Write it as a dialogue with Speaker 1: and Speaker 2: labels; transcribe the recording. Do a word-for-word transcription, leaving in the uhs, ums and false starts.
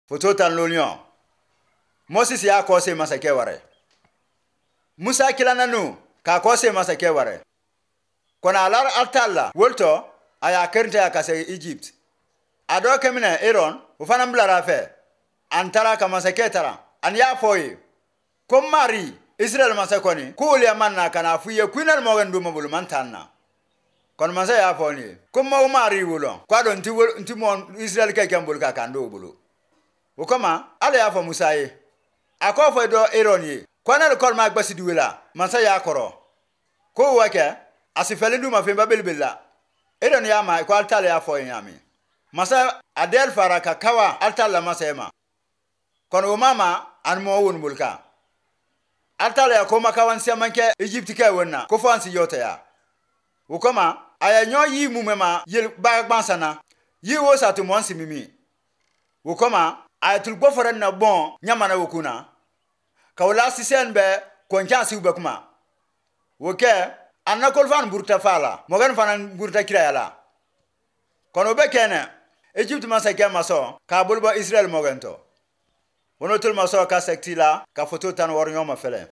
Speaker 1: Foto tan lonyo. Moses ya kose masake ware. Musa kilana nu ka kose masake ware. Kona alar altalla wolto aya kerte ya kase Egypt. Ado kemine Aaron ufana mblara fe. Antara ka masake tara. An ya foyi. Kom mari Israel masakoni. Ku ya manna kana fuye kwinal mogen du mabulu mantanna. Kon masa ya foni. Kom ma mari wulo. Kwado nti nti mon Israel ke kembul ka kando bulu. Ukoma ala ya fo Musa ye. Akofo do Aaron ye. Kwana le kolma gbasi duwela. Masa ya koro. Ko wake asifele du mafemba belbela. Aaron ya ma ko altala ya fo yami. Masa adel faraka kawa altala masema. Kono mama an mo won mulka. Altala ya ko makawan siamanke Egypt ka wonna. Ko fansi yota ya. Ukoma aya nyo yi mumema yel bagbansana. Yi wo satu monsi mimi. Ukoma aya tulgo foran na bon nyama na wokuna. Kawla sisen be konjansi ubakuma. Woke anakol fan burta fala. Mogan fan burta kirayala. Kono be kene Egypt masake maso ka bulba Israel mogento. Wono tul maso ka sektila ka foto tan war nyoma fele.